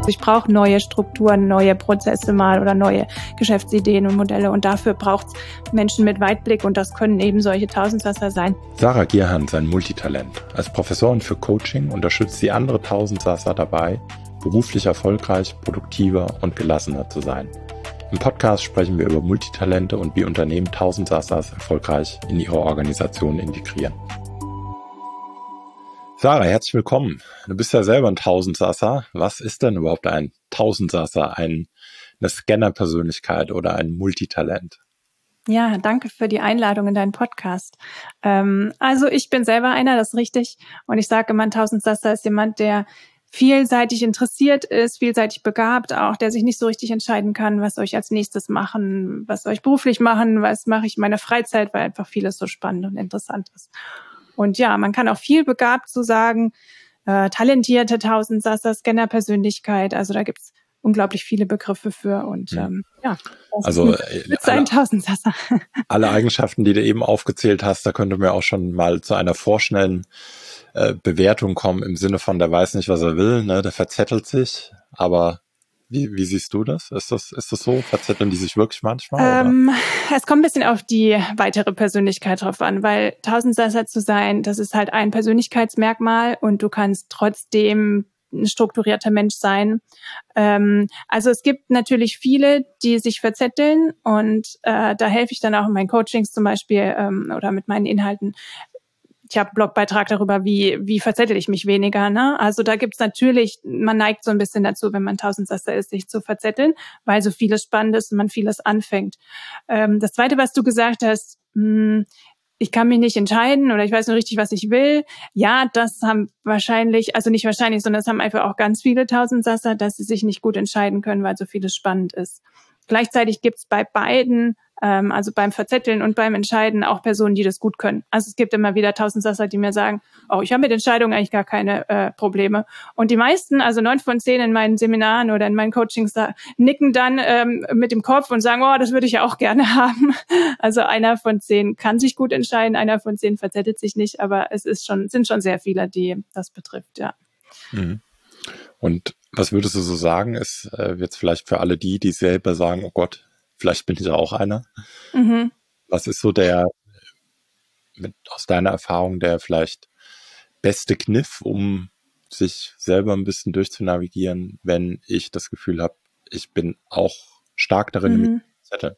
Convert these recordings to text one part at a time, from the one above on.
Ich brauche neue Strukturen, neue Prozesse mal oder neue Geschäftsideen und Modelle. Und dafür braucht es Menschen mit Weitblick und das können eben solche Tausendsasser sein. Sarah Gierhahn ist ein Multitalent. Als Professorin für Coaching unterstützt sie andere Tausendsasser dabei, beruflich erfolgreich, produktiver und gelassener zu sein. Im Podcast sprechen wir über Multitalente und wie Unternehmen Tausendsassers erfolgreich in ihre Organisation integrieren. Sarah, herzlich willkommen. Du bist ja selber ein Tausendsasser. Was ist denn überhaupt ein Tausendsasser, eine Scanner-Persönlichkeit oder ein Multitalent? Ja, danke für die Einladung in deinen Podcast. Also ich bin selber einer, das ist richtig. Und ich sage immer, ein Tausendsasser ist jemand, der vielseitig interessiert ist, vielseitig begabt auch, der sich nicht so richtig entscheiden kann, was soll ich als nächstes machen, was soll ich beruflich machen, was mache ich in meiner Freizeit, weil einfach vieles so spannend und interessant ist. Und ja, man kann auch viel begabt so sagen, talentierte Tausendsasser, Scanner-Persönlichkeit, also da gibt's unglaublich viele Begriffe für und ja, also ist ein Tausendsasser. Alle Eigenschaften, die du eben aufgezählt hast, da könnte man auch schon mal zu einer vorschnellen Bewertung kommen im Sinne von, der weiß nicht, was er will, ne, der verzettelt sich, aber wie siehst du das? Ist das so? Verzetteln die sich wirklich manchmal? Oder? Es kommt ein bisschen auf die weitere Persönlichkeit drauf an, weil Tausendsasser zu sein, das ist halt ein Persönlichkeitsmerkmal und du kannst trotzdem ein strukturierter Mensch sein. Also es gibt natürlich viele, die sich verzetteln und da helfe ich dann auch in meinen Coachings zum Beispiel oder mit meinen Inhalten. Ich habe einen Blogbeitrag darüber, wie verzettel ich mich weniger. Ne? Also da gibt's natürlich, man neigt so ein bisschen dazu, wenn man Tausendsasser ist, sich zu verzetteln, weil so vieles spannend ist und man vieles anfängt. Das Zweite, was du gesagt hast, ich kann mich nicht entscheiden oder ich weiß nicht richtig, was ich will. Ja, das haben wahrscheinlich, also nicht wahrscheinlich, sondern das haben einfach auch ganz viele Tausendsasser, dass sie sich nicht gut entscheiden können, weil so vieles spannend ist. Gleichzeitig gibt's bei beiden, also beim Verzetteln und beim Entscheiden, auch Personen, die das gut können. Also es gibt immer wieder Tausendsasser, die mir sagen, oh, ich habe mit Entscheidungen eigentlich gar keine Probleme. Und die meisten, also 9 von 10 in meinen Seminaren oder in meinen Coachings, da nicken dann mit dem Kopf und sagen, oh, das würde ich ja auch gerne haben. Also 1 von 10 kann sich gut entscheiden, 1 von 10 verzettelt sich nicht, aber sind schon sehr viele, die das betrifft, ja. Mhm. Und was würdest du so sagen, ist jetzt vielleicht für alle die selber sagen, oh Gott, vielleicht bin ich auch einer. Mhm. Was ist so aus deiner Erfahrung der vielleicht beste Kniff, um sich selber ein bisschen durchzunavigieren, wenn ich das Gefühl habe, ich bin auch stark darin, mich zu zetteln?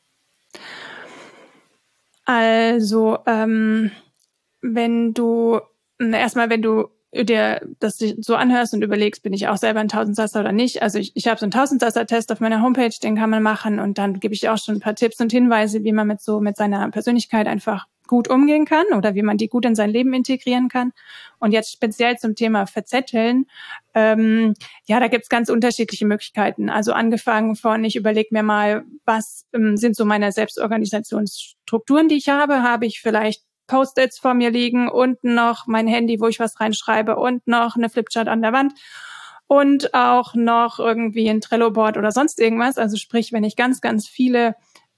Also, wenn du dir das so anhörst und überlegst, bin ich auch selber ein Tausendsasser oder nicht. Also ich habe so einen Tausendsasser-Test auf meiner Homepage, den kann man machen und dann gebe ich auch schon ein paar Tipps und Hinweise, wie man mit seiner Persönlichkeit einfach gut umgehen kann oder wie man die gut in sein Leben integrieren kann. Und jetzt speziell zum Thema Verzetteln, ja, da gibt's ganz unterschiedliche Möglichkeiten. Also angefangen von, ich überlege mir mal, was sind so meine Selbstorganisationsstrukturen, die ich habe. Habe ich vielleicht Post-its vor mir liegen und noch mein Handy, wo ich was reinschreibe und noch eine Flipchart an der Wand und auch noch irgendwie ein Trello-Board oder sonst irgendwas. Also sprich, wenn ich ganz viele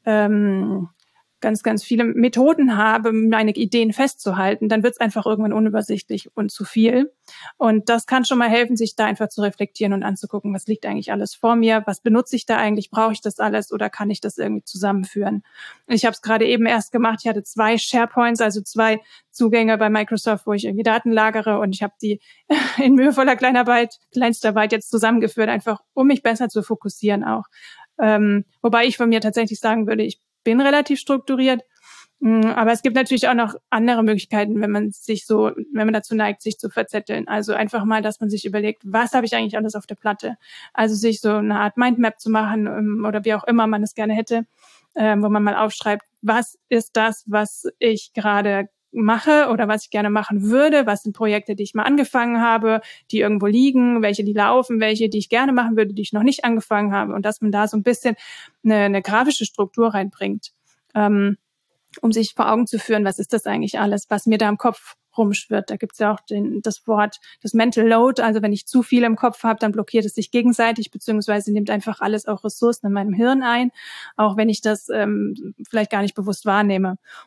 Methoden habe, meine Ideen festzuhalten, dann wird es einfach irgendwann unübersichtlich und zu viel. Und das kann schon mal helfen, sich da einfach zu reflektieren und anzugucken, was liegt eigentlich alles vor mir, was benutze ich da eigentlich, brauche ich das alles oder kann ich das irgendwie zusammenführen? Ich habe es gerade eben erst gemacht, ich hatte 2 SharePoints, also 2 Zugänge bei Microsoft, wo ich irgendwie Daten lagere und ich habe die in mühevoller Kleinstarbeit jetzt zusammengeführt, einfach um mich besser zu fokussieren auch. Wobei ich von mir tatsächlich sagen würde, ich bin relativ strukturiert, aber es gibt natürlich auch noch andere Möglichkeiten, wenn man dazu neigt, sich zu verzetteln. Also einfach mal, dass man sich überlegt, was habe ich eigentlich alles auf der Platte? Also sich so eine Art Mindmap zu machen oder wie auch immer man es gerne hätte, wo man mal aufschreibt, was ist das, was ich gerade mache oder was ich gerne machen würde, was sind Projekte, die ich mal angefangen habe, die irgendwo liegen, welche die laufen, welche, die ich gerne machen würde, die ich noch nicht angefangen habe und dass man da so ein bisschen eine grafische Struktur reinbringt, um sich vor Augen zu führen, was ist das eigentlich alles, was mir da im Kopf rumschwirrt. Da gibt's ja auch das Wort, das Mental Load, also wenn ich zu viel im Kopf habe, dann blockiert es sich gegenseitig, beziehungsweise nimmt einfach alles auch Ressourcen in meinem Hirn ein, auch wenn ich das vielleicht gar nicht bewusst wahrnehme.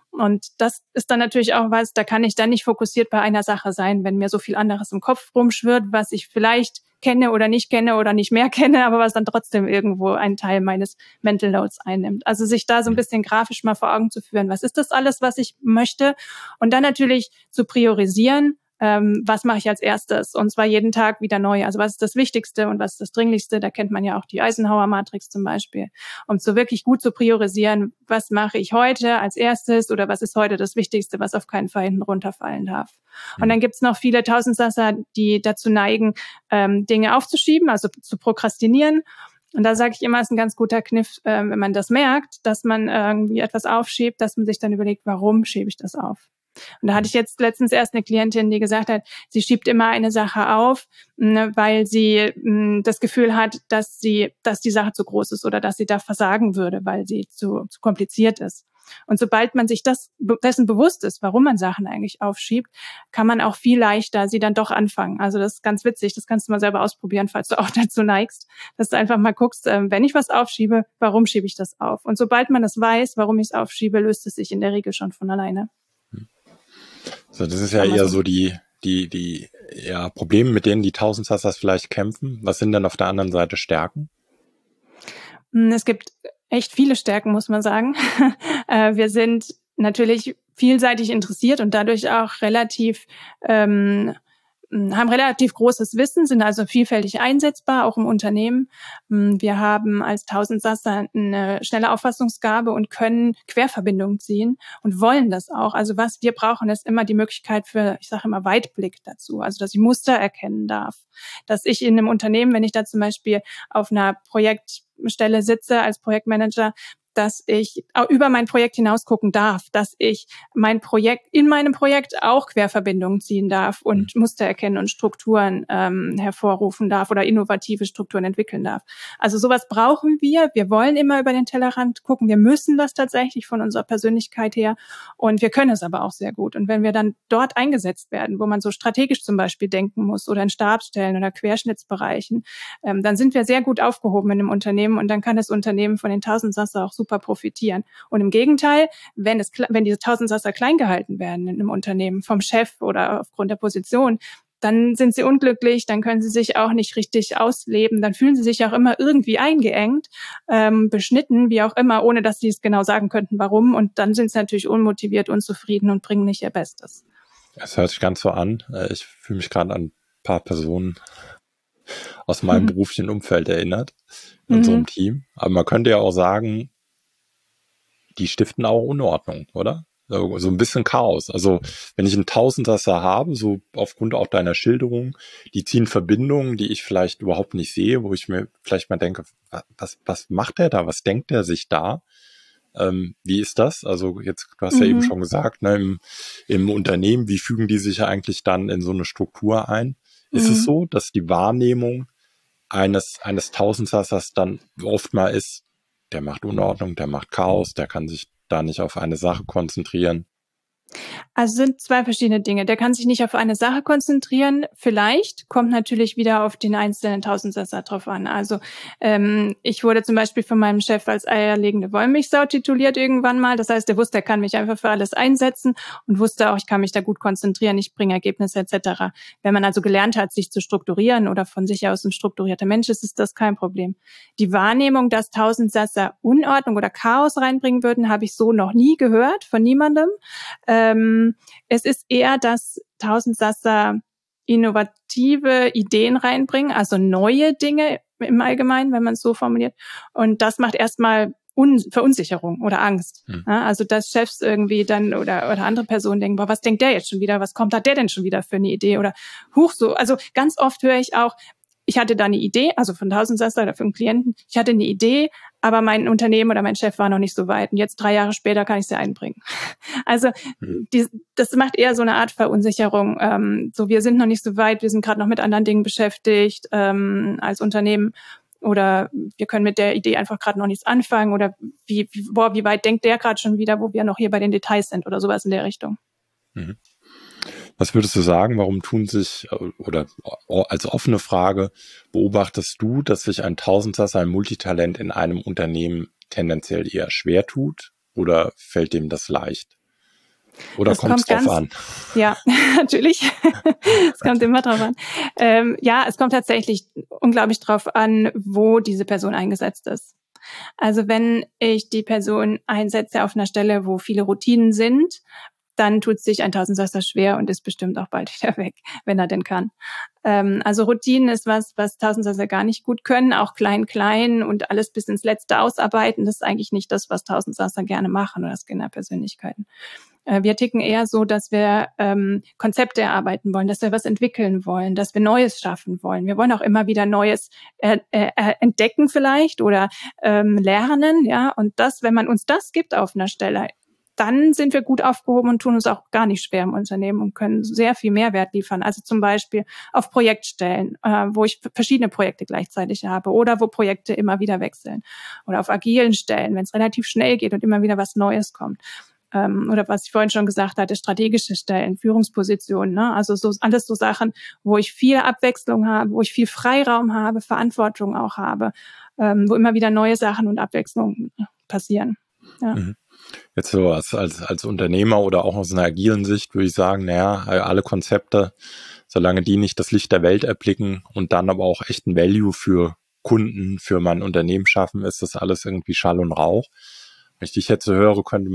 Und das ist dann natürlich auch was, da kann ich dann nicht fokussiert bei einer Sache sein, wenn mir so viel anderes im Kopf rumschwirrt, was ich vielleicht kenne oder nicht mehr kenne, aber was dann trotzdem irgendwo einen Teil meines Mental Loads einnimmt. Also sich da so ein bisschen grafisch mal vor Augen zu führen, was ist das alles, was ich möchte? Und dann natürlich zu priorisieren, was mache ich als erstes? Und zwar jeden Tag wieder neu. Also was ist das Wichtigste und was ist das Dringlichste? Da kennt man ja auch die Eisenhower-Matrix zum Beispiel. Um so wirklich gut zu priorisieren, was mache ich heute als erstes oder was ist heute das Wichtigste, was auf keinen Fall hinten runterfallen darf. Und dann gibt's noch viele Tausendsasser, die dazu neigen, Dinge aufzuschieben, also zu prokrastinieren. Und da sage ich immer, ist ein ganz guter Kniff, wenn man das merkt, dass man irgendwie etwas aufschiebt, dass man sich dann überlegt, warum schiebe ich das auf? Und da hatte ich jetzt letztens erst eine Klientin, die gesagt hat, sie schiebt immer eine Sache auf, weil sie das Gefühl hat, dass die Sache zu groß ist oder dass sie da versagen würde, weil sie zu kompliziert ist. Und sobald man sich dessen bewusst ist, warum man Sachen eigentlich aufschiebt, kann man auch viel leichter sie dann doch anfangen. Also das ist ganz witzig, das kannst du mal selber ausprobieren, falls du auch dazu neigst, dass du einfach mal guckst, wenn ich was aufschiebe, warum schiebe ich das auf? Und sobald man das weiß, warum ich es aufschiebe, löst es sich in der Regel schon von alleine. So, das ist ja eher so die Probleme, mit denen die Tausendsassers vielleicht kämpfen. Was sind denn auf der anderen Seite Stärken? Es gibt echt viele Stärken, muss man sagen. Wir sind natürlich vielseitig interessiert und dadurch auch haben relativ großes Wissen, sind also vielfältig einsetzbar, auch im Unternehmen. Wir haben als Tausendsasser eine schnelle Auffassungsgabe und können Querverbindungen ziehen und wollen das auch. Also was wir brauchen, ist immer die Möglichkeit für, ich sage immer, Weitblick dazu. Also dass ich Muster erkennen darf. Dass ich in einem Unternehmen, wenn ich da zum Beispiel auf einer Projektstelle sitze als Projektmanager, dass ich über mein Projekt hinaus gucken darf, dass ich in meinem Projekt auch Querverbindungen ziehen darf und Muster erkennen und Strukturen hervorrufen darf oder innovative Strukturen entwickeln darf. Also sowas brauchen wir. Wir wollen immer über den Tellerrand gucken. Wir müssen das tatsächlich von unserer Persönlichkeit her und wir können es aber auch sehr gut. Und wenn wir dann dort eingesetzt werden, wo man so strategisch zum Beispiel denken muss oder in Stabsstellen oder Querschnittsbereichen, dann sind wir sehr gut aufgehoben in einem Unternehmen und dann kann das Unternehmen von den Tausendsasser auch super profitieren. Und im Gegenteil, wenn diese Tausendsasser klein gehalten werden in einem Unternehmen vom Chef oder aufgrund der Position, dann sind sie unglücklich, dann können sie sich auch nicht richtig ausleben, dann fühlen sie sich auch immer irgendwie eingeengt, beschnitten, wie auch immer, ohne dass sie es genau sagen könnten, warum. Und dann sind sie natürlich unmotiviert, unzufrieden und bringen nicht ihr Bestes. Das hört sich ganz so an. Ich fühle mich gerade an ein paar Personen aus meinem beruflichen Umfeld erinnert, in unserem Team. Aber man könnte ja auch sagen, die stiften auch Unordnung, oder? So ein bisschen Chaos. Also wenn ich einen Tausendsasser habe, so aufgrund auch deiner Schilderung, die ziehen Verbindungen, die ich vielleicht überhaupt nicht sehe, wo ich mir vielleicht mal denke, was macht der da? Was denkt der sich da? Wie ist das? Also jetzt, du hast ja eben schon gesagt, ne, im Unternehmen, wie fügen die sich eigentlich dann in so eine Struktur ein? Ist es so, dass die Wahrnehmung eines Tausendsassers dann oft mal ist, der macht Unordnung, der macht Chaos, der kann sich da nicht auf eine Sache konzentrieren? Also sind zwei verschiedene Dinge. Der kann sich nicht auf eine Sache konzentrieren. Vielleicht kommt natürlich wieder auf den einzelnen Tausendsasser drauf an. Also ich wurde zum Beispiel von meinem Chef als eierlegende Wollmilchsau tituliert irgendwann mal. Das heißt, er wusste, er kann mich einfach für alles einsetzen und wusste auch, ich kann mich da gut konzentrieren, ich bringe Ergebnisse etc. Wenn man also gelernt hat, sich zu strukturieren oder von sich aus ein strukturierter Mensch ist, ist das kein Problem. Die Wahrnehmung, dass Tausendsasser Unordnung oder Chaos reinbringen würden, habe ich so noch nie gehört von niemandem. Es ist eher, dass Tausendsasser innovative Ideen reinbringen, also neue Dinge im Allgemeinen, wenn man es so formuliert. Und das macht erstmal Verunsicherung oder Angst. Ja, also dass Chefs irgendwie dann oder andere Personen denken, boah, was denkt der jetzt schon wieder? Was hat der denn schon wieder für eine Idee? Oder so. Also ganz oft höre ich auch, ich hatte da eine Idee, also von Tausendsasser oder für einen Klienten, ich hatte eine Idee, aber mein Unternehmen oder mein Chef war noch nicht so weit. Und jetzt 3 Jahre später kann ich sie einbringen. Also das macht eher so eine Art Verunsicherung. So, wir sind noch nicht so weit, wir sind gerade noch mit anderen Dingen beschäftigt als Unternehmen. Oder wir können mit der Idee einfach gerade noch nichts anfangen. Oder wie weit denkt der gerade schon wieder, wo wir noch hier bei den Details sind oder sowas in der Richtung. Was würdest du sagen, warum tun sich, oder als offene Frage, beobachtest du, dass sich ein Tausendsasser, ein Multitalent in einem Unternehmen tendenziell eher schwer tut oder fällt dem das leicht? Oder kommt es drauf an? Ja, natürlich. Es kommt immer drauf an. Ja, es kommt tatsächlich unglaublich drauf an, wo diese Person eingesetzt ist. Also wenn ich die Person einsetze auf einer Stelle, wo viele Routinen sind, dann tut sich ein Tausendsasser schwer und ist bestimmt auch bald wieder weg, wenn er denn kann. Also Routinen ist was Tausendsasser gar nicht gut können, auch klein und alles bis ins Letzte ausarbeiten. Das ist eigentlich nicht das, was Tausendsasser gerne machen oder Skinner-Persönlichkeiten. Wir ticken eher so, dass wir Konzepte erarbeiten wollen, dass wir was entwickeln wollen, dass wir Neues schaffen wollen. Wir wollen auch immer wieder Neues entdecken vielleicht oder lernen, ja. Und das, wenn man uns das gibt auf einer Stelle, dann sind wir gut aufgehoben und tun uns auch gar nicht schwer im Unternehmen und können sehr viel Mehrwert liefern. Also zum Beispiel auf Projektstellen, wo ich verschiedene Projekte gleichzeitig habe oder wo Projekte immer wieder wechseln. Oder auf agilen Stellen, wenn es relativ schnell geht und immer wieder was Neues kommt. Oder was ich vorhin schon gesagt hatte, strategische Stellen, Führungspositionen, ne? Also so alles so Sachen, wo ich viel Abwechslung habe, wo ich viel Freiraum habe, Verantwortung auch habe, wo immer wieder neue Sachen und Abwechslung passieren. Ja. Jetzt so als Unternehmer oder auch aus einer agilen Sicht würde ich sagen, naja, alle Konzepte, solange die nicht das Licht der Welt erblicken und dann aber auch echten Value für Kunden, für mein Unternehmen schaffen, ist das alles irgendwie Schall und Rauch. Wenn ich dich jetzt so höre, könnte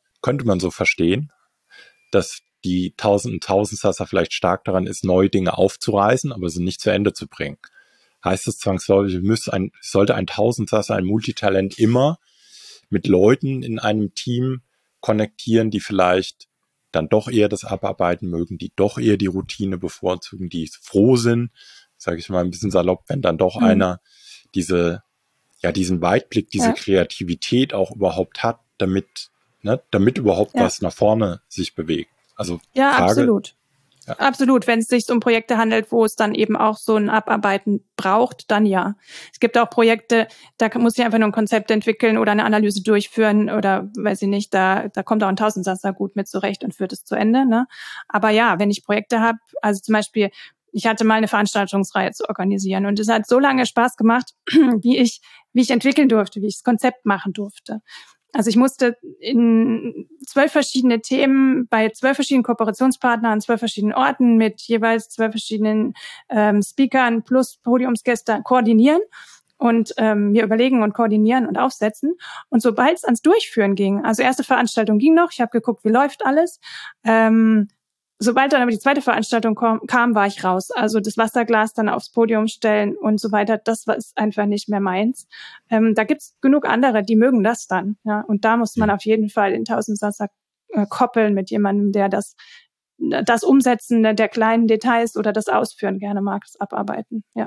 man so verstehen, dass die Tausendsasser vielleicht stark daran ist, neue Dinge aufzureißen, aber sie nicht zu Ende zu bringen. Heißt es zwangsläufig, sollte ein Tausendsasser, ein Multitalent immer mit Leuten in einem Team konnektieren, die vielleicht dann doch eher das Abarbeiten mögen, die doch eher die Routine bevorzugen, die froh sind, sage ich mal ein bisschen salopp, wenn dann doch einer diesen Weitblick, diese Kreativität auch überhaupt hat, damit überhaupt was nach vorne sich bewegt. Also ja, Frage, absolut. Ja. Absolut. Wenn es sich um Projekte handelt, wo es dann eben auch so ein Abarbeiten braucht, dann ja. Es gibt auch Projekte, da muss ich einfach nur ein Konzept entwickeln oder eine Analyse durchführen oder weiß ich nicht, da kommt auch ein Tausendsasser gut mit zurecht und führt es zu Ende, ne? Aber ja, wenn ich Projekte habe, also zum Beispiel, ich hatte mal eine Veranstaltungsreihe zu organisieren und es hat so lange Spaß gemacht, wie ich entwickeln durfte, wie ich das Konzept machen durfte. Also ich musste in 12 verschiedene Themen bei 12 verschiedenen Kooperationspartnern an 12 verschiedenen Orten mit jeweils 12 verschiedenen Speakern plus Podiumsgäste koordinieren und mir überlegen und koordinieren und aufsetzen. Und sobald es ans Durchführen ging, also erste Veranstaltung ging noch, ich habe geguckt, wie läuft alles. Sobald dann aber die zweite Veranstaltung kam, war ich raus. Also das Wasserglas dann aufs Podium stellen und so weiter, das war einfach nicht mehr meins. Da gibt's genug andere, die mögen das dann. Ja, und da muss man auf jeden Fall den Tausendsasser koppeln mit jemandem, der das Umsetzen der kleinen Details oder das Ausführen gerne mag, das Abarbeiten. Ja.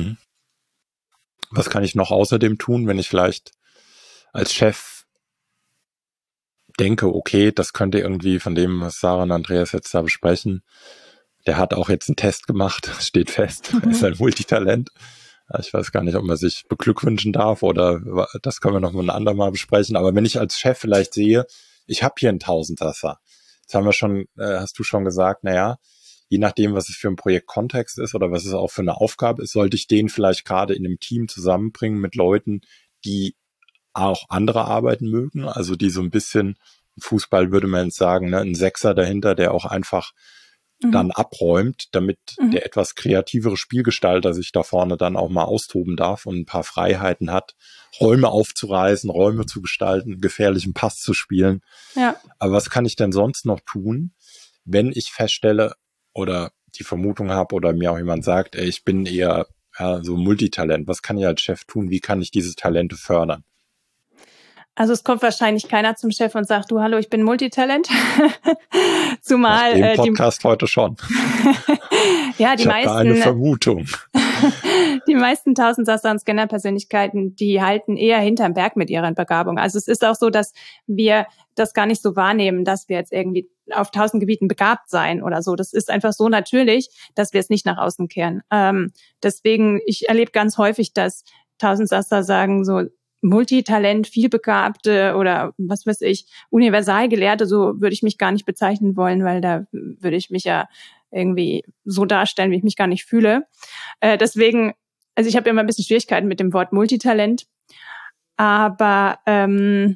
Was kann ich noch außerdem tun, wenn ich vielleicht als Chef denke, okay, das könnte irgendwie von dem, was Sarah und Andreas jetzt da besprechen, der hat auch jetzt einen Test gemacht, steht fest, er ist ein Multitalent. Ich weiß gar nicht, ob man sich beglückwünschen darf oder das können wir noch mal ein andermal besprechen. Aber wenn ich als Chef vielleicht sehe, ich habe hier einen Tausendsasser. Jetzt haben wir schon, hast du schon gesagt, naja, je nachdem, was es für ein Projektkontext ist oder was es auch für eine Aufgabe ist, sollte ich den vielleicht gerade in einem Team zusammenbringen mit Leuten, die auch andere Arbeiten mögen, also die so ein bisschen, Fußball würde man jetzt sagen, ne, ein Sechser dahinter, der auch einfach dann abräumt, damit der etwas kreativere Spielgestalter sich da vorne dann auch mal austoben darf und ein paar Freiheiten hat, Räume aufzureißen, Räume zu gestalten, gefährlichen Pass zu spielen. Ja. Aber was kann ich denn sonst noch tun, wenn ich feststelle oder die Vermutung habe oder mir auch jemand sagt, ey, ich bin eher so Multitalent. Was kann ich als Chef tun? Wie kann ich diese Talente fördern? Also es kommt wahrscheinlich keiner zum Chef und sagt, du, hallo, ich bin Multitalent. Zumal nach dem Podcast heute schon. Ja, die meisten. Ich habe eine Vermutung. Die meisten Tausendsasser und Scanner-Persönlichkeiten, die halten eher hinterm Berg mit ihrer Begabung. Also es ist auch so, dass wir das gar nicht so wahrnehmen, dass wir jetzt irgendwie auf 1000 Gebieten begabt sein oder so. Das ist einfach so natürlich, dass wir es nicht nach außen kehren. Deswegen, ich erlebe ganz häufig, dass Tausendsasser sagen so, Multitalent, vielbegabte oder was weiß ich, Universalgelehrte, so würde ich mich gar nicht bezeichnen wollen, weil da würde ich mich ja irgendwie so darstellen, wie ich mich gar nicht fühle. Deswegen, also ich habe immer ein bisschen Schwierigkeiten mit dem Wort Multitalent, aber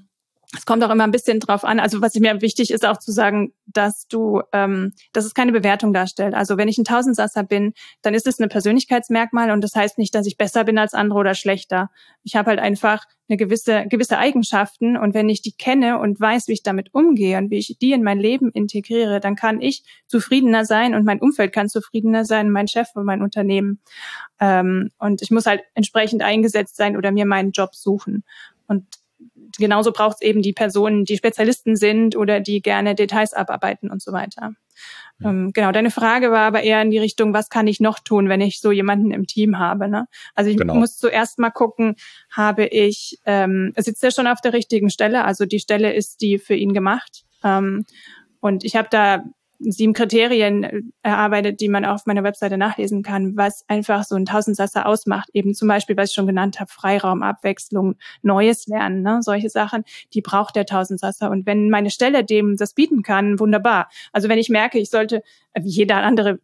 Es kommt auch immer ein bisschen drauf an. Also was mir wichtig ist auch zu sagen, dass es keine Bewertung darstellt. Also wenn ich ein Tausendsasser bin, dann ist es ein Persönlichkeitsmerkmal und das heißt nicht, dass ich besser bin als andere oder schlechter. Ich habe halt einfach eine gewisse Eigenschaften und wenn ich die kenne und weiß, wie ich damit umgehe und wie ich die in mein Leben integriere, dann kann ich zufriedener sein und mein Umfeld kann zufriedener sein, mein Chef und mein Unternehmen. Und ich muss halt entsprechend eingesetzt sein oder mir meinen Job suchen. Und genauso braucht es eben die Personen, die Spezialisten sind oder die gerne Details abarbeiten und so weiter. Genau, deine Frage war aber eher in die Richtung, was kann ich noch tun, wenn ich so jemanden im Team habe? Ne? Also ich muss zuerst mal gucken, sitzt er schon auf der richtigen Stelle? Also die Stelle ist die für ihn gemacht. Und ich habe da 7 Kriterien erarbeitet, die man auf meiner Webseite nachlesen kann, was einfach so ein Tausendsasser ausmacht. Eben zum Beispiel, was ich schon genannt habe, Freiraum, Abwechslung, Neues lernen, ne? Solche Sachen, die braucht der Tausendsasser. Und wenn meine Stelle dem das bieten kann, wunderbar. Also wenn ich merke, ich sollte, wie jeder andere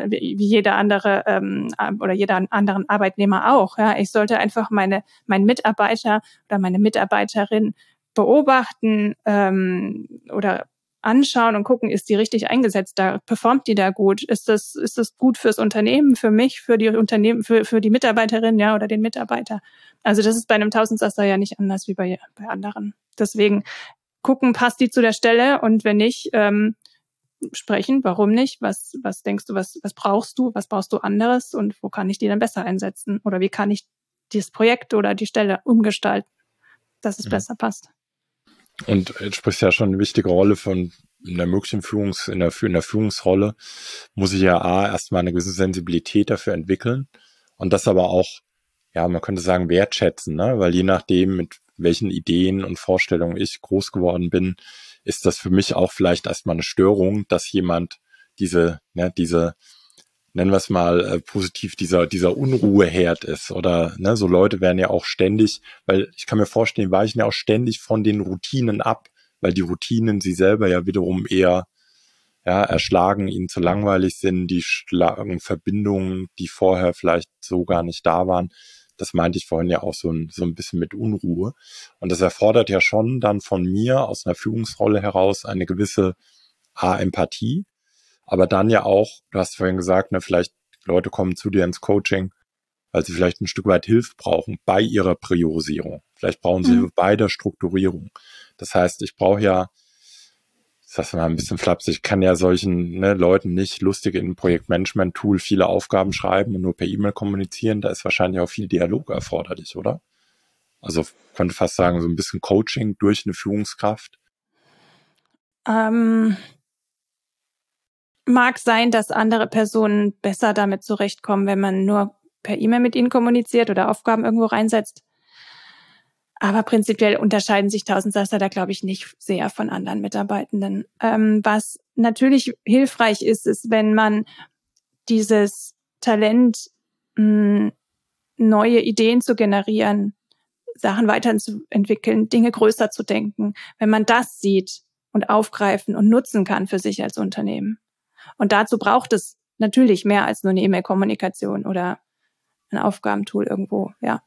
oder jeder anderen Arbeitnehmer auch, ja, ich sollte einfach meinen Mitarbeiter oder meine Mitarbeiterin beobachten oder anschauen und gucken, ist die richtig eingesetzt da, performt die da gut, ist das gut fürs Unternehmen, für mich, für die Unternehmen, für die Mitarbeiterin, ja, oder den Mitarbeiter. Also das ist bei einem Tausendsasser ja nicht anders wie bei anderen. Deswegen gucken, passt die zu der Stelle und wenn nicht, sprechen, warum nicht, was denkst du, was brauchst du anderes und wo kann ich die dann besser einsetzen oder wie kann ich dieses Projekt oder die Stelle umgestalten, dass es besser passt. Und du sprichst ja schon eine wichtige Rolle von in der möglichen in der Führungsrolle muss ich ja erstmal eine gewisse Sensibilität dafür entwickeln und das aber auch, ja, man könnte sagen, wertschätzen, ne? Weil je nachdem, mit welchen Ideen und Vorstellungen ich groß geworden bin, ist das für mich auch vielleicht erstmal eine Störung, dass jemand diese, nennen wir es mal positiv, dieser Unruheherd ist oder ne, so Leute werden ja auch ständig, weil ich kann mir vorstellen, die weichen ja auch ständig von den Routinen ab, weil die Routinen sie selber ja wiederum eher erschlagen, ihnen zu langweilig sind, die schlagen Verbindungen, die vorher vielleicht so gar nicht da waren. Das meinte ich vorhin ja auch so ein bisschen mit Unruhe. Und das erfordert ja schon dann von mir aus einer Führungsrolle heraus eine gewisse Empathie, aber dann ja auch, du hast vorhin gesagt, ne, vielleicht Leute kommen zu dir ins Coaching, weil sie vielleicht ein Stück weit Hilfe brauchen bei ihrer Priorisierung. Vielleicht brauchen sie Hilfe bei der Strukturierung. Das heißt, ich brauche ja, das ist mal ein bisschen flapsig, ich kann ja solchen Leuten nicht lustig in ein Projektmanagement-Tool viele Aufgaben schreiben und nur per E-Mail kommunizieren. Da ist wahrscheinlich auch viel Dialog erforderlich, oder? Also könnte fast sagen, so ein bisschen Coaching durch eine Führungskraft. Mag sein, dass andere Personen besser damit zurechtkommen, wenn man nur per E-Mail mit ihnen kommuniziert oder Aufgaben irgendwo reinsetzt. Aber prinzipiell unterscheiden sich Tausendsasser da, glaube ich, nicht sehr von anderen Mitarbeitenden. Was natürlich hilfreich ist, wenn man dieses Talent, neue Ideen zu generieren, Sachen weiterzuentwickeln, Dinge größer zu denken, wenn man das sieht und aufgreifen und nutzen kann für sich als Unternehmen. Und dazu braucht es natürlich mehr als nur eine E-Mail-Kommunikation oder ein Aufgabentool irgendwo, ja.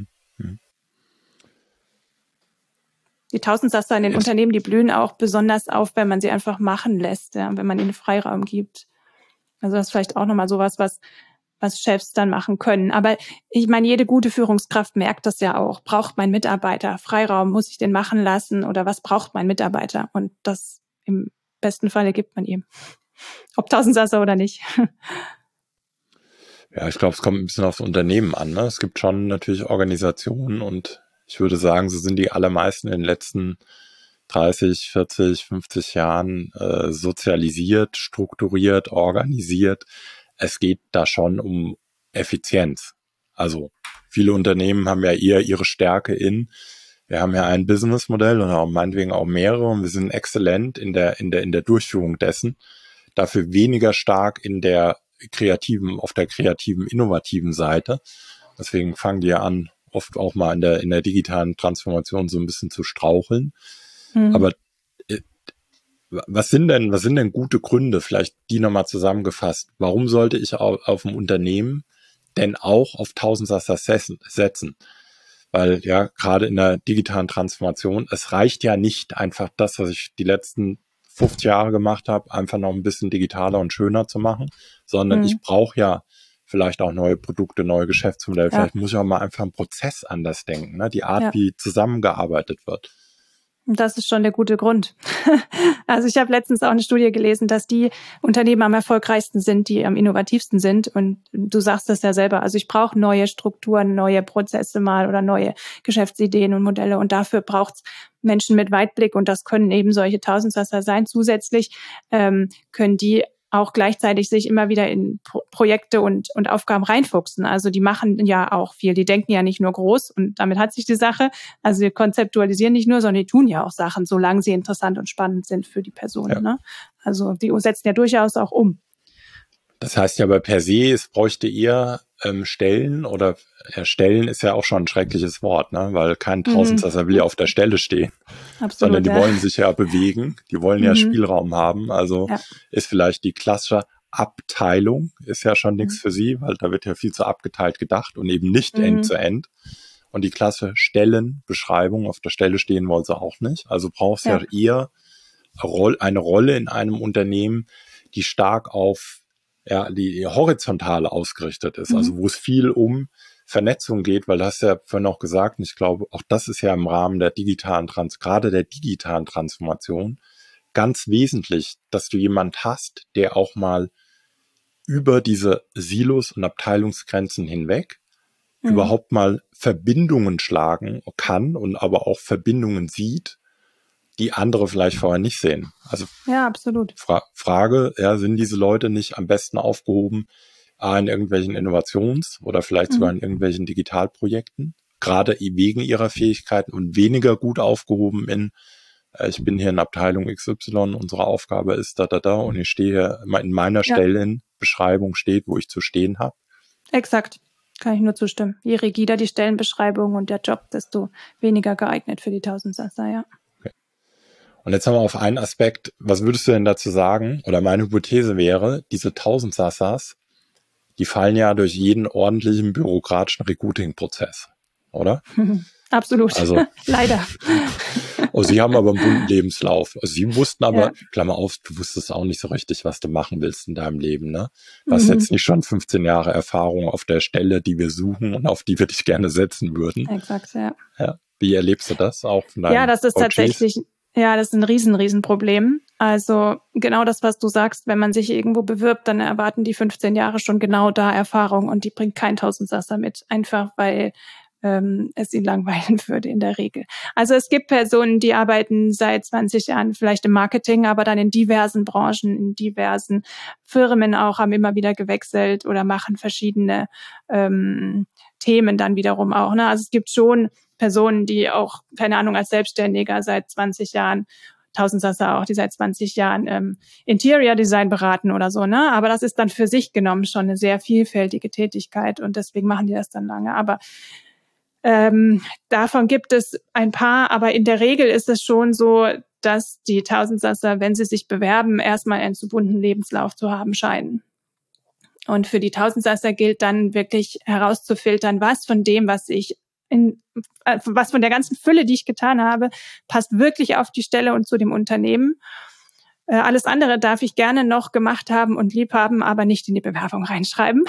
Die Tausendsasser in den Unternehmen, die blühen auch besonders auf, wenn man sie einfach machen lässt, ja, wenn man ihnen Freiraum gibt. Also das ist vielleicht auch nochmal sowas, was Chefs dann machen können. Aber ich meine, jede gute Führungskraft merkt das ja auch. Braucht mein Mitarbeiter Freiraum? Muss ich den machen lassen? Oder was braucht mein Mitarbeiter? Und das im besten Falle gibt man ihm. Ob Tausendsasser oder nicht. Ja, ich glaube, es kommt ein bisschen aufs Unternehmen an. Ne? Es gibt schon natürlich Organisationen und ich würde sagen, so sind die allermeisten in den letzten 30, 40, 50 Jahren sozialisiert, strukturiert, organisiert. Es geht da schon um Effizienz. Also viele Unternehmen haben ja eher ihre Stärke wir haben ja ein Businessmodell und auch meinetwegen auch mehrere und wir sind exzellent in der Durchführung dessen. Dafür weniger stark auf der kreativen, innovativen Seite. Deswegen fangen die ja an, oft auch mal in der digitalen Transformation so ein bisschen zu straucheln. Aber was sind denn gute Gründe, vielleicht die nochmal zusammengefasst? Warum sollte ich auf ein Unternehmen denn auch auf Tausendsasser setzen? Weil ja gerade in der digitalen Transformation, es reicht ja nicht einfach das, was ich die letzten 50 Jahre gemacht habe, einfach noch ein bisschen digitaler und schöner zu machen, sondern ich brauche ja vielleicht auch neue Produkte, neue Geschäftsmodelle. Ja. Vielleicht muss ich auch mal einfach einen Prozess anders denken, ne? Die Art, wie zusammengearbeitet wird. Das ist schon der gute Grund. Also ich habe letztens auch eine Studie gelesen, dass die Unternehmen am erfolgreichsten sind, die am innovativsten sind. Und du sagst das ja selber. Also ich brauche neue Strukturen, neue Prozesse mal oder neue Geschäftsideen und Modelle. Und dafür braucht es Menschen mit Weitblick. Und das können eben solche Tausendsasser sein. Zusätzlich können die auch gleichzeitig sich immer wieder in Projekte und Aufgaben reinfuchsen. Also die machen ja auch viel. Die denken ja nicht nur groß und damit hat sich die Sache. Also die konzeptualisieren nicht nur, sondern die tun ja auch Sachen, solange sie interessant und spannend sind für die Person. Ja. Ne? Also die setzen ja durchaus auch um. Das heißt ja aber per se, es bräuchte eher Stellen oder Stellen ist ja auch schon ein schreckliches Wort, ne? Weil kein Tausendsasser will ja auf der Stelle stehen. Absolut, sondern die wollen sich ja bewegen, die wollen ja Spielraum haben. Also ist vielleicht die klassische Abteilung ist ja schon nichts für sie, weil da wird ja viel zu abgeteilt gedacht und eben nicht End zu End. Und die klassische Stellenbeschreibung, auf der Stelle stehen wollen sie auch nicht. Also brauchst ja eher eine Rolle in einem Unternehmen, die stark auf die horizontale ausgerichtet ist, also wo es viel um Vernetzung geht, weil du hast ja vorhin auch gesagt, und ich glaube, auch das ist ja im Rahmen der gerade der digitalen Transformation ganz wesentlich, dass du jemand hast, der auch mal über diese Silos und Abteilungsgrenzen hinweg überhaupt mal Verbindungen schlagen kann und aber auch Verbindungen sieht, die andere vielleicht vorher nicht sehen. Also ja, absolut. Frage, sind diese Leute nicht am besten aufgehoben in irgendwelchen oder vielleicht sogar in irgendwelchen Digitalprojekten, gerade wegen ihrer Fähigkeiten und weniger gut aufgehoben ich bin hier in Abteilung XY, unsere Aufgabe ist da und ich stehe hier in meiner Stellenbeschreibung steht, wo ich zu stehen habe. Exakt. Kann ich nur zustimmen. Je rigider die Stellenbeschreibung und der Job, desto weniger geeignet für die Tausendsasser, ja. Und jetzt haben wir auf einen Aspekt, was würdest du denn dazu sagen? Oder meine Hypothese wäre, diese Tausendsassers, die fallen ja durch jeden ordentlichen bürokratischen Recruiting-Prozess, oder? Absolut, also, leider. Oh, sie haben aber einen bunten Lebenslauf. Also sie wussten aber, Klammer auf, du wusstest auch nicht so richtig, was du machen willst in deinem Leben, ne? Du hast jetzt nicht schon 15 Jahre Erfahrung auf der Stelle, die wir suchen und auf die wir dich gerne setzen würden. Exakt, ja. Wie erlebst du das auch von deinen das ist tatsächlich... Ja, das ist ein Riesenproblem. Also genau das, was du sagst, wenn man sich irgendwo bewirbt, dann erwarten die 15 Jahre schon genau da Erfahrung und die bringt kein Tausendsasser mit, einfach weil es ihn langweilen würde in der Regel. Also es gibt Personen, die arbeiten seit 20 Jahren vielleicht im Marketing, aber dann in diversen Branchen, in diversen Firmen auch, haben immer wieder gewechselt oder machen verschiedene Themen dann wiederum auch. Ne? Also es gibt schon Personen, die auch, keine Ahnung, als Selbstständiger seit 20 Jahren, Tausendsasser auch, die seit 20 Jahren Interior Design beraten oder so, ne? Aber das ist dann für sich genommen schon eine sehr vielfältige Tätigkeit und deswegen machen die das dann lange. Aber davon gibt es ein paar, aber in der Regel ist es schon so, dass die Tausendsasser, wenn sie sich bewerben, erstmal einen zu bunten Lebenslauf zu haben scheinen. Und für die Tausendsasser gilt dann wirklich herauszufiltern, was von dem, was von der ganzen Fülle, die ich getan habe, passt wirklich auf die Stelle und zu dem Unternehmen. Alles andere darf ich gerne noch gemacht haben und lieb haben, aber nicht in die Bewerbung reinschreiben.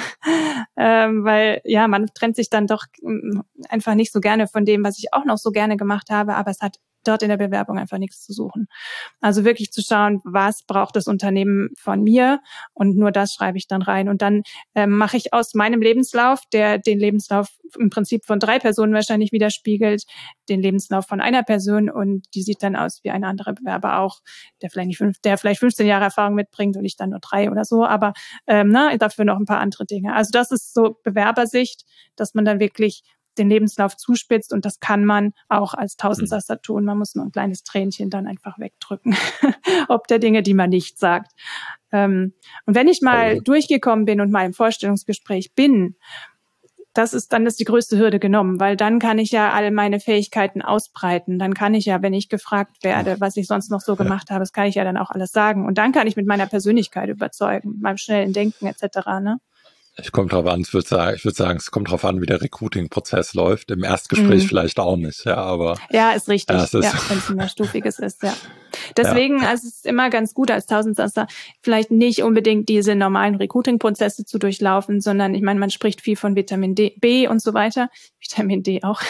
Weil man trennt sich dann doch einfach nicht so gerne von dem, was ich auch noch so gerne gemacht habe, aber es hat dort in der Bewerbung einfach nichts zu suchen. Also wirklich zu schauen, was braucht das Unternehmen von mir und nur das schreibe ich dann rein. Und dann mache ich aus meinem Lebenslauf, der den Lebenslauf im Prinzip von 3 Personen wahrscheinlich widerspiegelt, den Lebenslauf von einer Person und die sieht dann aus wie ein anderer Bewerber auch, der vielleicht 15 Jahre Erfahrung mitbringt und ich dann nur 3 oder so, aber dafür noch ein paar andere Dinge. Also das ist so Bewerbersicht, dass man dann wirklich den Lebenslauf zuspitzt und das kann man auch als Tausendsasser tun. Man muss nur ein kleines Tränchen dann einfach wegdrücken, ob der Dinge, die man nicht sagt. Und wenn ich mal durchgekommen bin und mal im Vorstellungsgespräch bin, dann ist die größte Hürde genommen, weil dann kann ich ja alle meine Fähigkeiten ausbreiten. Dann kann ich ja, wenn ich gefragt werde, was ich sonst noch so gemacht habe, das kann ich ja dann auch alles sagen. Und dann kann ich mit meiner Persönlichkeit überzeugen, mit meinem schnellen Denken etc., ne? Ich komme drauf an, ich würde sagen, es kommt drauf an, wie der Recruiting-Prozess läuft. Im Erstgespräch vielleicht auch nicht, ja, aber. Ja, ist richtig, ja, wenn es ein mehrstufiges ist, ja. Ja. Deswegen, also es ist immer ganz gut als Tausendsasser, vielleicht nicht unbedingt diese normalen Recruiting-Prozesse zu durchlaufen, sondern ich meine, man spricht viel von Vitamin D, B und so weiter, Vitamin D auch.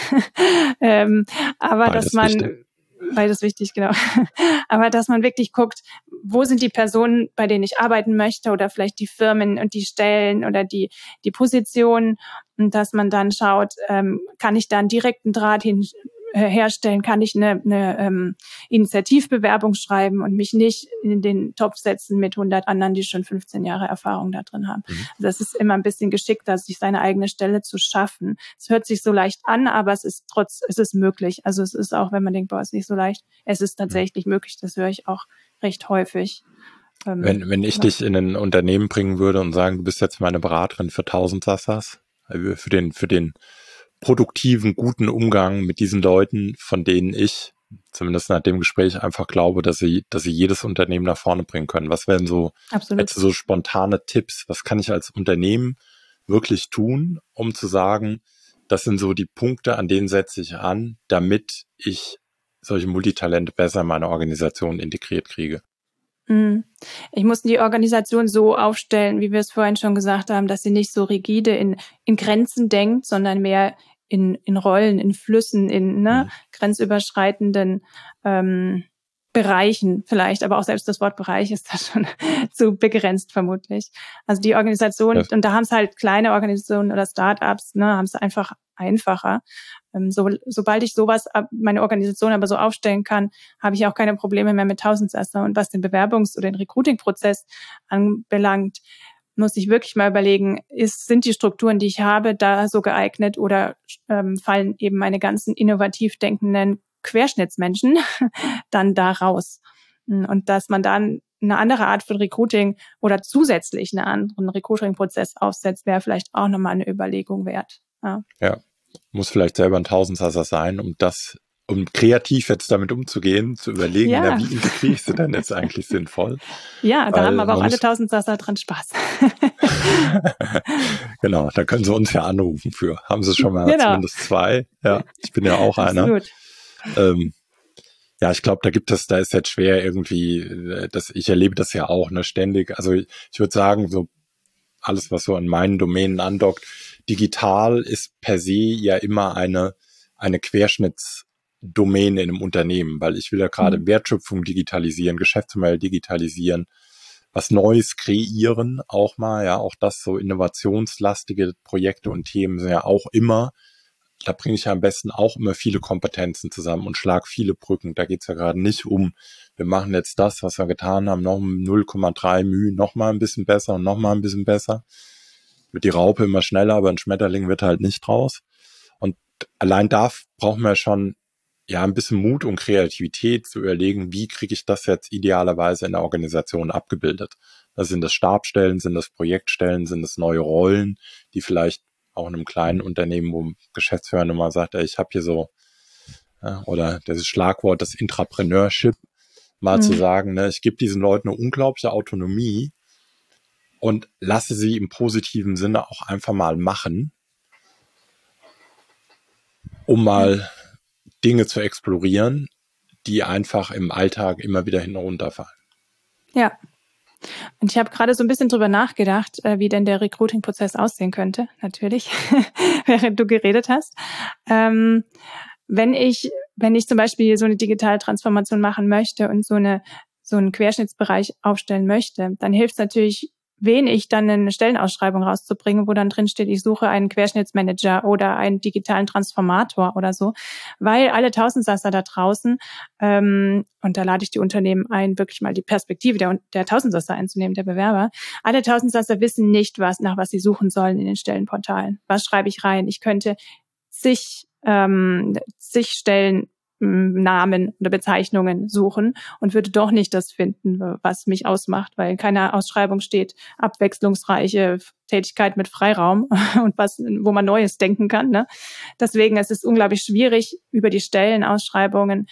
Aber Beides dass man, wichtig. beides wichtig, genau. Aber dass man wirklich guckt, wo sind die Personen, bei denen ich arbeiten möchte oder vielleicht die Firmen und die Stellen oder die Positionen und dass man dann schaut, kann ich da einen direkten Draht herstellen, kann ich eine Initiativbewerbung schreiben und mich nicht in den Topf setzen mit 100 anderen, die schon 15 Jahre Erfahrung da drin haben. Also das ist immer ein bisschen geschickter, sich seine eigene Stelle zu schaffen. Es hört sich so leicht an, aber es ist möglich. Also es ist auch, wenn man denkt, boah, ist nicht so leicht, es ist tatsächlich möglich. Das höre ich auch recht häufig. Wenn ich dich in ein Unternehmen bringen würde und sagen, du bist jetzt meine Beraterin für Tausendsassers, für den produktiven, guten Umgang mit diesen Leuten, von denen ich, zumindest nach dem Gespräch, einfach glaube, dass sie jedes Unternehmen nach vorne bringen können. Was wären jetzt so spontane Tipps? Was kann ich als Unternehmen wirklich tun, um zu sagen, das sind so die Punkte, an denen setze ich an, damit ich solche Multitalente besser in meine Organisation integriert kriege? Ich muss die Organisation so aufstellen, wie wir es vorhin schon gesagt haben, dass sie nicht so rigide in Grenzen denkt, sondern mehr in Rollen, in Flüssen, in grenzüberschreitenden Bereichen vielleicht, aber auch selbst das Wort Bereich ist da schon zu begrenzt vermutlich. Also die Organisation, und da haben es halt kleine Organisationen oder Startups, haben es einfach einfacher. Sobald ich meine Organisation aber so aufstellen kann, habe ich auch keine Probleme mehr mit Tausendsasser. Und was den Bewerbungs- oder den Recruiting-Prozess anbelangt, muss ich wirklich mal überlegen, sind die Strukturen, die ich habe, da so geeignet oder fallen eben meine ganzen innovativ denkenden Querschnittsmenschen dann da raus? Und dass man dann eine andere Art von Recruiting oder zusätzlich einen anderen Recruiting-Prozess aufsetzt, wäre vielleicht auch nochmal eine Überlegung wert. Ja, muss vielleicht selber ein Tausendsasser sein, um kreativ jetzt damit umzugehen, zu überlegen, wie integriere ich sie denn jetzt eigentlich sinnvoll? Ja, da haben aber auch alle Tausendsasser dran Spaß. Genau, da können sie uns ja anrufen für. Haben sie schon mal zumindest 2. Ja, ich bin ja auch einer. Ja, ich glaube, da ist jetzt schwer irgendwie, ich erlebe das ja auch, ständig. Also ich würde sagen, so alles, was so an meinen Domänen andockt, digital ist per se ja immer eine Querschnittsdomäne in einem Unternehmen, weil ich will ja gerade Wertschöpfung digitalisieren, Geschäftsmodell digitalisieren, was Neues kreieren auch mal, ja, auch das so innovationslastige Projekte und Themen sind ja auch immer, da bringe ich ja am besten auch immer viele Kompetenzen zusammen und schlage viele Brücken. Da geht's ja gerade nicht um, wir machen jetzt das, was wir getan haben, noch um 0,3 Mühe, noch mal ein bisschen besser und noch mal ein bisschen besser. Wird die Raupe immer schneller, aber ein Schmetterling wird halt nicht draus. Und allein da brauchen wir schon ein bisschen Mut und Kreativität zu überlegen, wie kriege ich das jetzt idealerweise in der Organisation abgebildet. Sind das Stabsstellen, sind das Projektstellen, sind das neue Rollen, die vielleicht auch in einem kleinen Unternehmen, wo ein Geschäftsführer nochmal sagt, ich habe hier so, oder das Schlagwort, das Intrapreneurship, mal zu sagen, ich gebe diesen Leuten eine unglaubliche Autonomie und lasse sie im positiven Sinne auch einfach mal machen, um mal Dinge zu explorieren, die einfach im Alltag immer wieder hinten runterfallen. Ja. Und ich habe gerade so ein bisschen drüber nachgedacht, wie denn der Recruiting-Prozess aussehen könnte, natürlich, während du geredet hast. Wenn ich zum Beispiel so eine digitale Transformation machen möchte und so einen Querschnittsbereich aufstellen möchte, dann hilft es natürlich wenig, dann eine Stellenausschreibung rauszubringen, wo dann drin steht, ich suche einen Querschnittsmanager oder einen digitalen Transformator oder so, weil alle Tausendsasser da draußen, und da lade ich die Unternehmen ein, wirklich mal die Perspektive der Tausendsasser einzunehmen, der Bewerber. Alle Tausendsasser wissen nicht, nach was sie suchen sollen in den Stellenportalen. Was schreibe ich rein? Ich könnte zig Stellen Namen oder Bezeichnungen suchen und würde doch nicht das finden, was mich ausmacht, weil in keiner Ausschreibung steht abwechslungsreiche Tätigkeit mit Freiraum und wo man Neues denken kann. Ne? Deswegen ist es unglaublich schwierig, über die Stellenausschreibungen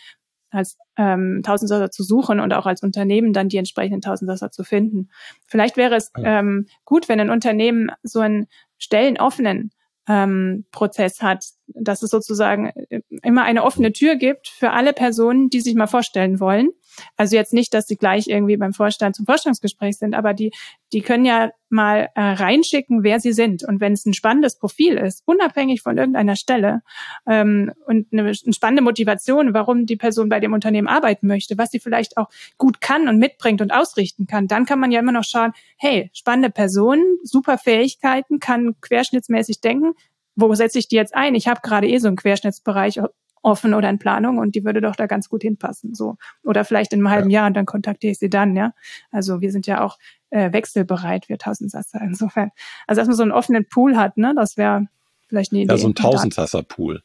Tausendsasser zu suchen und auch als Unternehmen dann die entsprechenden Tausendsasser zu finden. Vielleicht wäre es gut, wenn ein Unternehmen so einen stellenoffenen Prozess hat, dass es sozusagen immer eine offene Tür gibt für alle Personen, die sich mal vorstellen wollen. Also jetzt nicht, dass sie gleich irgendwie beim Vorstand zum Vorstellungsgespräch sind, aber die können ja mal reinschicken, wer sie sind. Und wenn es ein spannendes Profil ist, unabhängig von irgendeiner Stelle und eine spannende Motivation, warum die Person bei dem Unternehmen arbeiten möchte, was sie vielleicht auch gut kann und mitbringt und ausrichten kann, dann kann man ja immer noch schauen, hey, spannende Person, super Fähigkeiten, kann querschnittsmäßig denken. Wo setze ich die jetzt ein? Ich habe gerade so einen Querschnittsbereich offen oder in Planung und die würde doch da ganz gut hinpassen. So. Oder vielleicht in einem halben Jahr und dann kontaktiere ich sie dann, ja. Also wir sind ja auch wechselbereit, wir Tausendsasser insofern. Also dass man so einen offenen Pool hat, ne, das wäre vielleicht eine Idee. Ja, so ein Tausendsasser-Pool.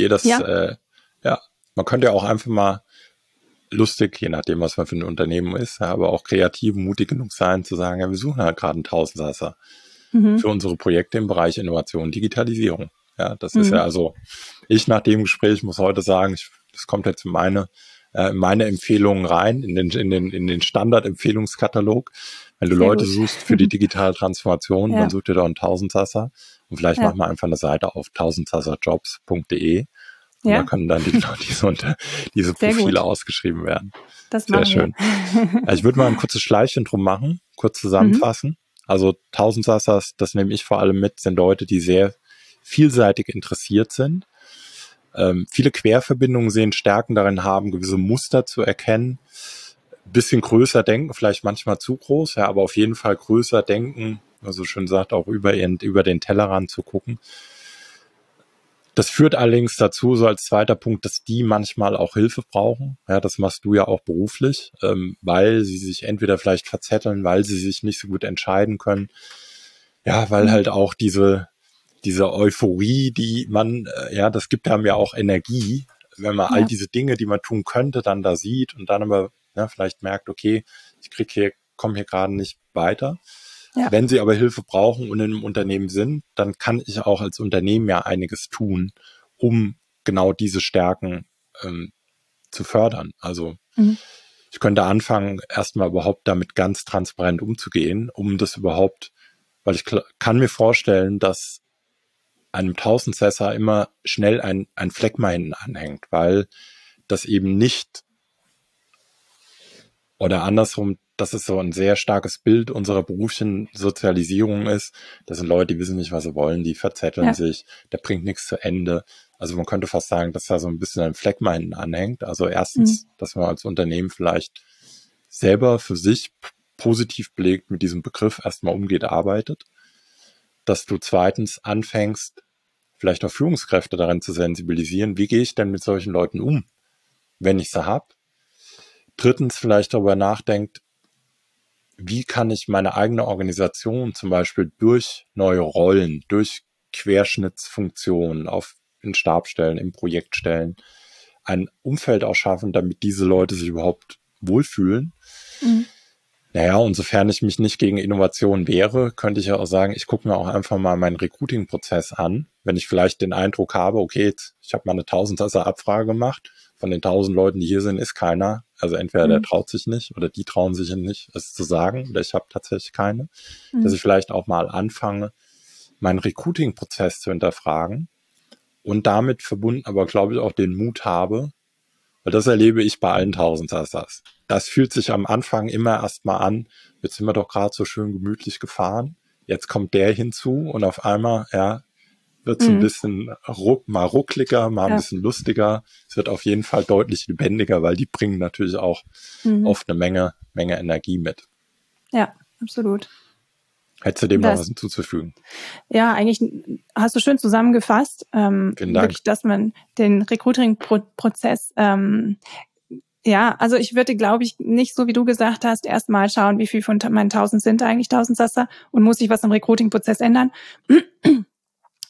Man könnte ja auch einfach mal lustig, je nachdem, was man für ein Unternehmen ist, aber auch kreativ, mutig genug sein, zu sagen, ja, wir suchen halt gerade einen Tausendsasser für unsere Projekte im Bereich Innovation und Digitalisierung. Ja, das ist ja also, ich nach dem Gespräch muss heute sagen, das kommt jetzt in meine Empfehlungen rein, in den Standard-Empfehlungskatalog. Wenn du Leute suchst für die digitale Transformation, dann such dir doch einen Tausendsasser und vielleicht machen wir einfach eine Seite auf tausendsasserjobs.de und da können dann diese Profile ausgeschrieben werden. Das sehr schön. Ich würde mal ein kurzes Schleifchen drum machen, kurz zusammenfassen. Also Tausendsassers, das nehme ich vor allem mit, sind Leute, die sehr vielseitig interessiert sind, viele Querverbindungen sehen, Stärken darin haben, gewisse Muster zu erkennen, bisschen größer denken, vielleicht manchmal zu groß, ja, aber auf jeden Fall größer denken, also schön sagt, auch über den Tellerrand zu gucken. Das führt allerdings dazu, so als zweiter Punkt, dass die manchmal auch Hilfe brauchen. Ja, das machst du ja auch beruflich, weil sie sich entweder vielleicht verzetteln, weil sie sich nicht so gut entscheiden können. Ja, weil halt auch diese Euphorie, die man, das gibt einem ja auch Energie, wenn man all diese Dinge, die man tun könnte, dann da sieht und dann aber vielleicht merkt, okay, ich komme hier gerade nicht weiter. Ja. Wenn sie aber Hilfe brauchen und in einem Unternehmen sind, dann kann ich auch als Unternehmen ja einiges tun, um genau diese Stärken zu fördern. Also ich könnte anfangen, erstmal überhaupt damit ganz transparent umzugehen, um das überhaupt, weil ich kann mir vorstellen, dass einem Tausendsasser immer schnell ein Phlegma hinten anhängt, weil das eben nicht, oder andersrum, dass es so ein sehr starkes Bild unserer beruflichen Sozialisierung ist. Das sind Leute, die wissen nicht, was sie wollen, die verzetteln sich, der bringt nichts zu Ende. Also man könnte fast sagen, dass da so ein bisschen ein Phlegma hinten anhängt. Also erstens, dass man als Unternehmen vielleicht selber für sich positiv belegt mit diesem Begriff erstmal umgeht, arbeitet. Dass du zweitens anfängst, vielleicht auch Führungskräfte darin zu sensibilisieren, wie gehe ich denn mit solchen Leuten um, wenn ich sie habe. Drittens vielleicht darüber nachdenkt, wie kann ich meine eigene Organisation zum Beispiel durch neue Rollen, durch Querschnittsfunktionen in Stabstellen, in Projektstellen, ein Umfeld auch schaffen, damit diese Leute sich überhaupt wohlfühlen. Naja, und sofern ich mich nicht gegen Innovation wehre, könnte ich ja auch sagen, ich gucke mir auch einfach mal meinen Recruiting-Prozess an, wenn ich vielleicht den Eindruck habe, okay, ich habe mal eine Tausendsasser-Abfrage gemacht, von den 1000 Leuten, die hier sind, ist keiner. Also entweder der traut sich nicht oder die trauen sich nicht, es zu sagen, oder ich habe tatsächlich keine. Dass ich vielleicht auch mal anfange, meinen Recruiting-Prozess zu hinterfragen und damit verbunden aber, glaube ich, auch den Mut habe, weil das erlebe ich bei allen Tausendsassers. Das fühlt sich am Anfang immer erstmal an, jetzt sind wir doch gerade so schön gemütlich gefahren, jetzt kommt der hinzu und auf einmal, wird es ein bisschen mal ruckliger, mal ein bisschen lustiger. Es wird auf jeden Fall deutlich lebendiger, weil die bringen natürlich auch oft eine Menge Energie mit. Ja, absolut. Hättest du dem noch was hinzuzufügen? Ja, eigentlich hast du schön zusammengefasst. Vielen Dank. Wirklich, dass man den Recruiting-Prozess, also ich würde, glaube ich, nicht so wie du gesagt hast, erstmal schauen, wie viel von meinen 1000 sind eigentlich Tausendsasser und muss sich was im Recruiting-Prozess ändern.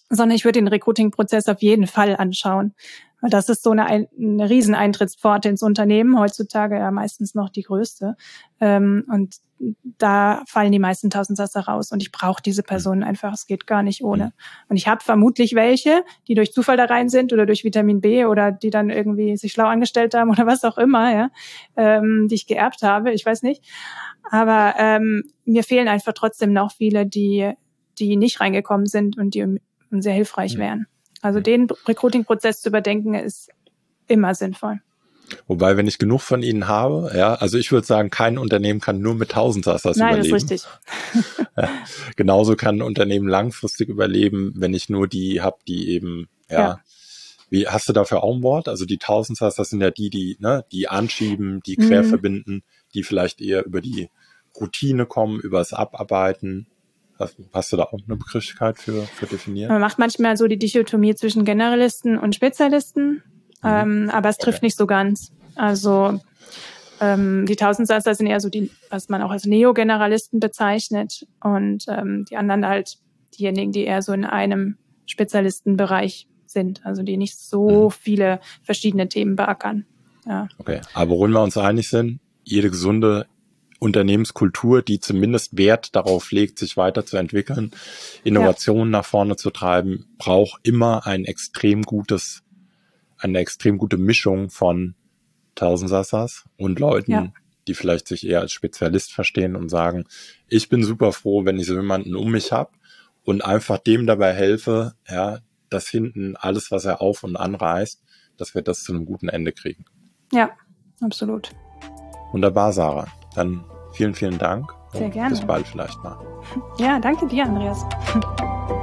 sondern ich würde den Recruiting-Prozess auf jeden Fall anschauen. Weil das ist so eine riesen Eintrittspforte ins Unternehmen, heutzutage ja meistens noch die größte. Und da fallen die meisten Tausendsasser raus. Und ich brauche diese Personen einfach, es geht gar nicht ohne. Und ich habe vermutlich welche, die durch Zufall da rein sind oder durch Vitamin B oder die dann irgendwie sich schlau angestellt haben oder was auch immer, ja, die ich geerbt habe, ich weiß nicht. Aber mir fehlen einfach trotzdem noch viele, die nicht reingekommen sind und die sehr hilfreich wären. Also den Recruiting-Prozess zu überdenken, ist immer sinnvoll. Wobei, wenn ich genug von ihnen habe, ja, also ich würde sagen, kein Unternehmen kann nur mit Tausendsassers überleben. Nein, das ist richtig. Ja, genauso kann ein Unternehmen langfristig überleben, wenn ich nur die habe, die eben, wie hast du dafür auch ein Wort? Also die Tausendsassers sind ja die anschieben, die quer verbinden, die vielleicht eher über die Routine kommen, über das Abarbeiten. Hast du da auch eine Begrifflichkeit für definiert? Man macht manchmal so die Dichotomie zwischen Generalisten und Spezialisten, aber es trifft nicht so ganz. Also die Tausendsasser sind eher so die, was man auch als Neo-Generalisten bezeichnet, und die anderen halt diejenigen, die eher so in einem Spezialistenbereich sind, also die nicht so viele verschiedene Themen beackern. Ja. Okay, aber worin wir uns einig sind, jede gesunde Unternehmenskultur, die zumindest Wert darauf legt, sich weiterzuentwickeln, Innovationen nach vorne zu treiben, braucht immer eine extrem gute Mischung von Tausendsassers und Leuten, die vielleicht sich eher als Spezialist verstehen und sagen, ich bin super froh, wenn ich so jemanden um mich habe und einfach dem dabei helfe, ja, dass hinten alles, was er auf und anreißt, dass wir das zu einem guten Ende kriegen. Ja, absolut. Wunderbar, Sarah. Dann vielen, vielen Dank. Sehr gerne. Bis bald vielleicht mal. Ja, danke dir, Andreas.